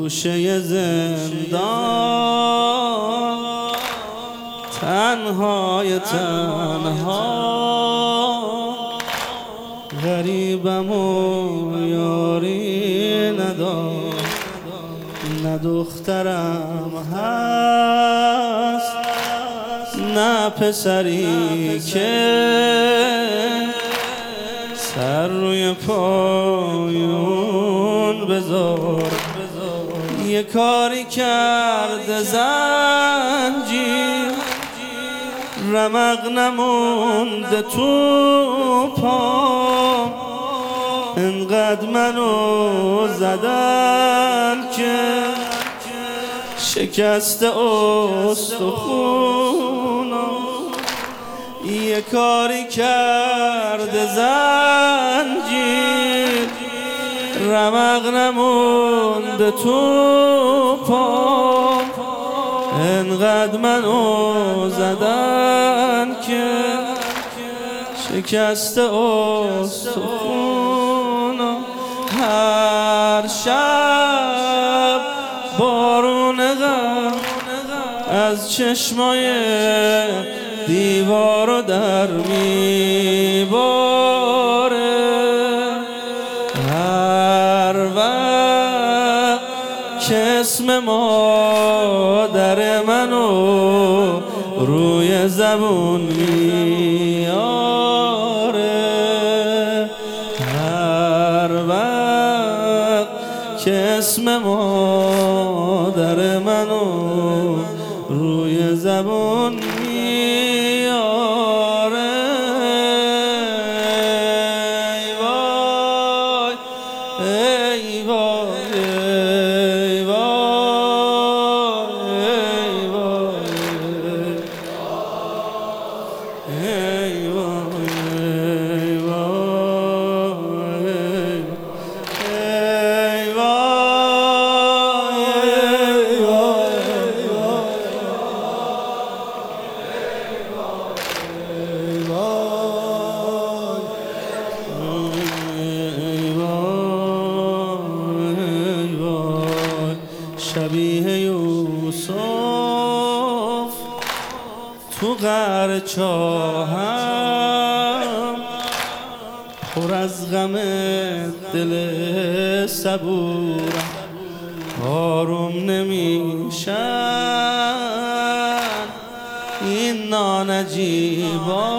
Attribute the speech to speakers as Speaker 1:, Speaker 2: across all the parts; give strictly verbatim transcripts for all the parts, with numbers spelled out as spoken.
Speaker 1: گوشه زندان تنهای تنها غریبم و یاری ندار، نه دخترم هست نه پسری که سر روی پایون بذار. یه کاری کرده زنجیر رمق نمونده تو پام، انقدر منو زدن که شکست استخونم. یه کاری کرده زنجیر رمق نمونده تو پام، انقدر منو زدن که شکست استخونم. هر شب بارون غم از چشمای دیوارو در میباره، هر وقت که اسم مادر منو روی زبون میاره، هر وقت که اسم مادر منو روی زبون میاره. ای وای ای وای ای وای ای وای ای شبیه یوسف تو غار چاهم، پر از غم دل صبورم، آروم نمیشن این نانجیبا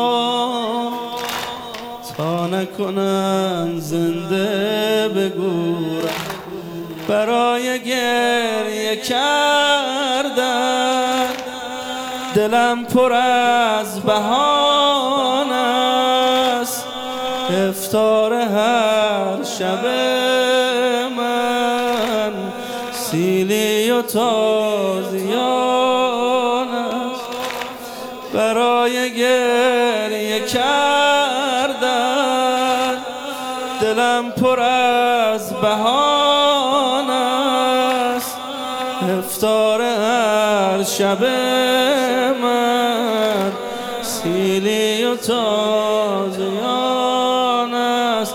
Speaker 1: تا نکنن زنده بگورم. برای گریه کردن دلم پر از بهانه است، افطار هر شب من سیلی و تازیان است. برای گریه کردن دلم پر از بهانه است، افطار هر شب من سیلی و تازیان است.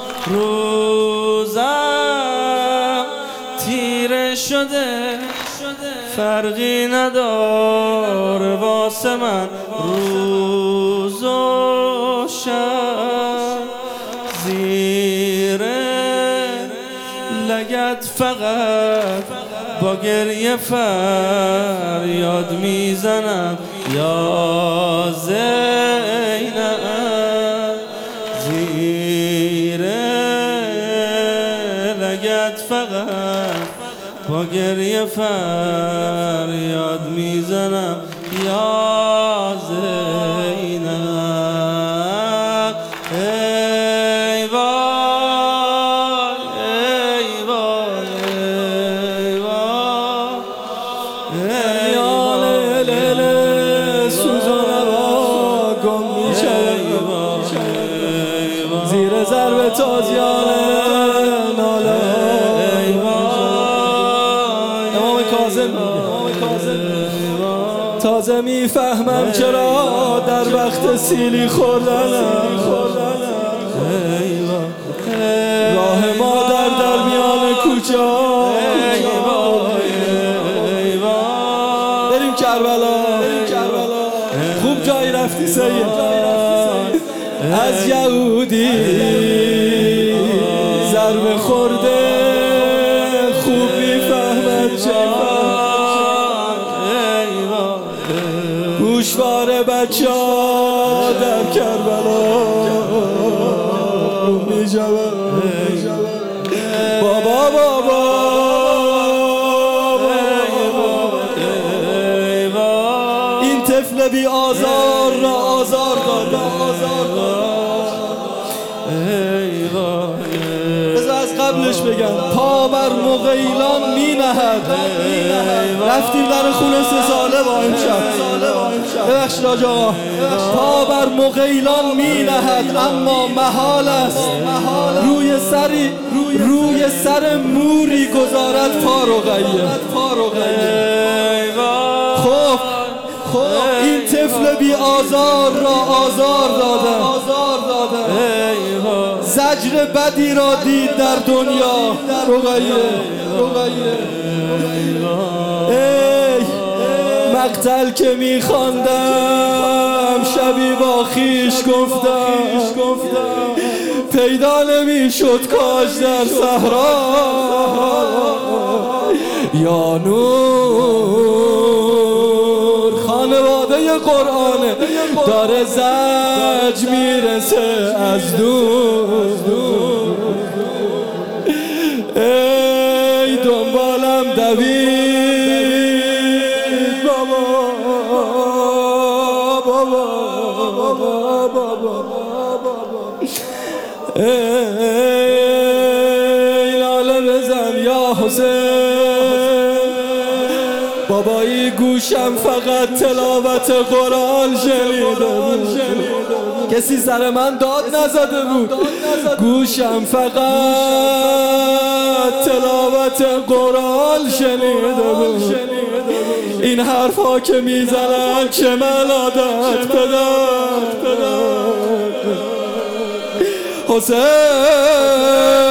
Speaker 1: روزم تیره شده فرقی نداره واسه من، روز و شب زیر لگد فقط با گریه فریاد میزنم یا زینب. زیر لگد فقط با گریه فریاد میزنم یا زینب. ای وای ای وای ای وای
Speaker 2: میان لیل سوزان هوا گم میشم، زیر ضرب تازیان ناله امام کاظم تازه میفهمم چرا در وقت سیلی خوردنم راه مادر در میان کوچه سید از یهودی ضربه خورده خوب میفهمد گوشوار بچه ها در کربلا می شود بابا بابا این طفل بی آزار را آزار داده بذار از قبلش بگم پا بر مغیلان می نهد رفتیم در خونه سه ساله با امشب ببخشید حاج آقا پا بر مغیلان می نهد اما محال است روی سری روی سر موری گذارد پا رو غیر خب خب این طفل بی آزار را آزار دادن زجر بدی را دید در دنیا رقیه ای مقتل که میخواندم شبی با خیش گفتم پیدا نمیشد کاش در صحرا یا نور خانواده قرآنه داره زج میرسه از دور ای دنبالم دوید بابا بابا بابا بابا ای لاله بزن یا حسین بابایی گوشم فقط تلاوت قرآن شنیده بود کسی سر من داد نزده بود گوشم فقط تلاوت قرآن شنیده بود این حرف ها که میزنن چه ملادت بدن حسین